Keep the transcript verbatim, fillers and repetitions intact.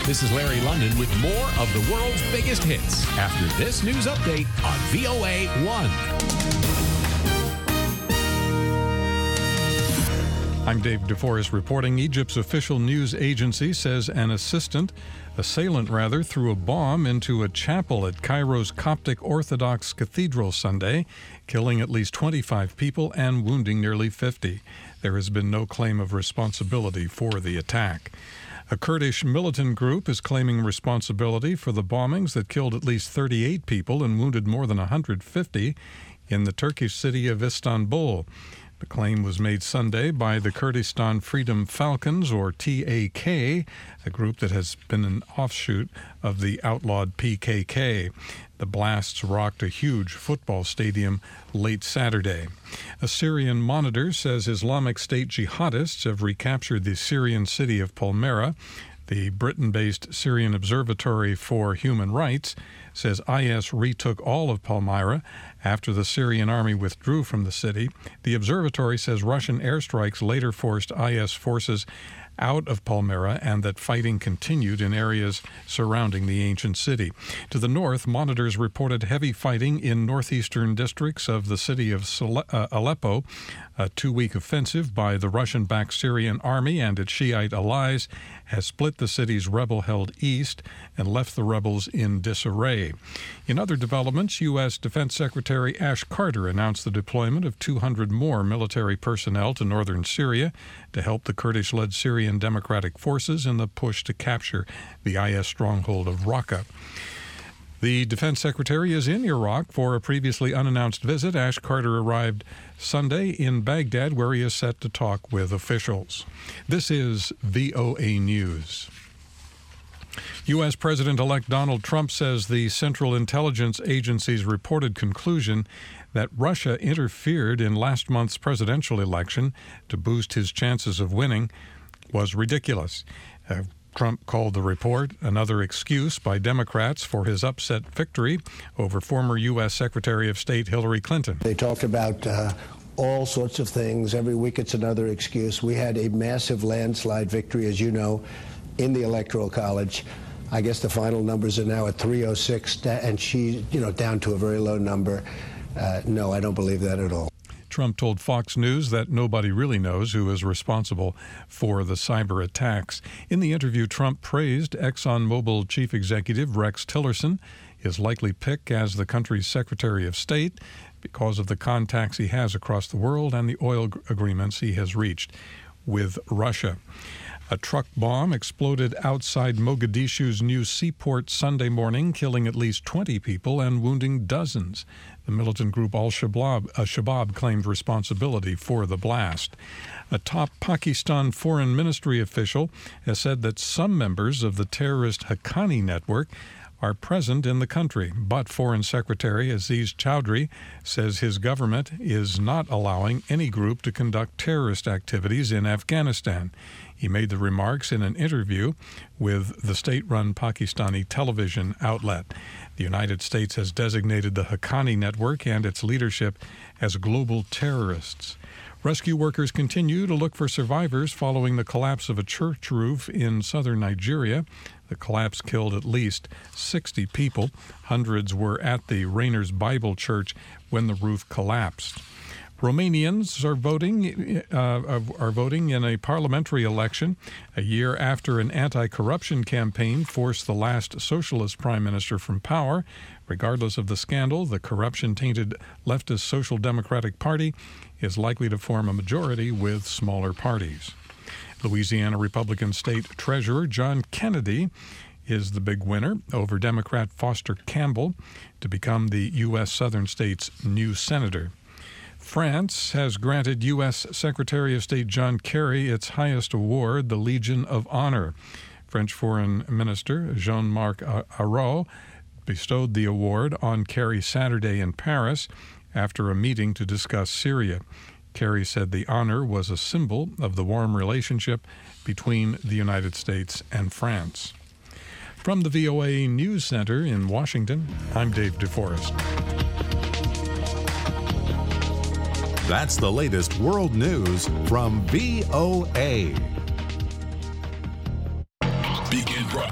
This is Larry London with more of the world's biggest hits after this news update on V O A one. I'm Dave DeForest reporting. Egypt's official news agency says an assistant, assailant rather, threw a bomb into a chapel at Cairo's Coptic Orthodox Cathedral Sunday, killing at least twenty-five people and wounding nearly fifty. There has been no claim of responsibility for the attack. A Kurdish militant group is claiming responsibility for the bombings that killed at least thirty-eight people and wounded more than one hundred fifty in the Turkish city of Istanbul. The claim was made Sunday by the Kurdistan Freedom Falcons, or T A K, a group that has been an offshoot of the outlawed P K K. The blasts rocked a huge football stadium late Saturday. A Syrian monitor says Islamic State jihadists have recaptured the Syrian city of Palmyra. The Britain-based Syrian Observatory for Human Rights says I S retook all of Palmyra after the Syrian army withdrew from the city. The observatory says Russian airstrikes later forced I S forces out of Palmyra and that fighting continued in areas surrounding the ancient city. To the north, monitors reported heavy fighting in northeastern districts of the city of Sale- uh, Aleppo. A two-week offensive by the Russian-backed Syrian army and its Shiite allies has split the city's rebel-held east and left the rebels in disarray. In other developments, U S. Defense Secretary Ash Carter announced the deployment of two hundred more military personnel to northern Syria to help the Kurdish-led Syrian Democratic Forces in the push to capture the I S stronghold of Raqqa. The defense secretary is in Iraq for a previously unannounced visit. Ash Carter arrived Sunday in Baghdad, where he is set to talk with officials. This is V O A News. U S. President-elect Donald Trump says the Central Intelligence Agency's reported conclusion that Russia interfered in last month's presidential election to boost his chances of winning was ridiculous. Uh, Trump called the report another excuse by Democrats for his upset victory over former U S. Secretary of State Hillary Clinton. They talked about uh, all sorts of things. Every week it's another excuse. We had a massive landslide victory, as you know, in the Electoral College. I guess the final numbers are now at three oh six, and she, you know, down to a very low number. Uh, no, I don't believe that at all. Trump told Fox News that nobody really knows who is responsible for the cyber attacks. In the interview, Trump praised ExxonMobil chief executive Rex Tillerson, his likely pick as the country's Secretary of State, because of the contacts he has across the world and the oil agreements he has reached with Russia. A truck bomb exploded outside Mogadishu's new seaport Sunday morning, killing at least twenty people and wounding dozens. The militant group Al-Shabaab uh, Shabaab claimed responsibility for the blast. A top Pakistan foreign ministry official has said that some members of the terrorist Haqqani network are present in the country, but Foreign Secretary Aziz Chowdhury says his government is not allowing any group to conduct terrorist activities in Afghanistan. He made the remarks in an interview with the state-run Pakistani television outlet. The United States has designated the Haqqani network and its leadership as global terrorists. Rescue workers continue to look for survivors following the collapse of a church roof in southern Nigeria. The collapse killed at least sixty people. Hundreds were at the Rainers Bible Church when the roof collapsed. Romanians are voting uh, are voting in a parliamentary election a year after an anti-corruption campaign forced the last socialist prime minister from power. Regardless of the scandal, the corruption-tainted leftist Social Democratic Party is likely to form a majority with smaller parties. Louisiana Republican State Treasurer John Kennedy is the big winner over Democrat Foster Campbell to become the U S southern state's new senator. France has granted U S. Secretary of State John Kerry its highest award, the Legion of Honor. French Foreign Minister Jean-Marc Ayrault bestowed the award on Kerry Saturday in Paris after a meeting to discuss Syria. Kerry said the honor was a symbol of the warm relationship between the United States and France. From the V O A News Center in Washington, I'm Dave DeForest. That's the latest world news from V O A.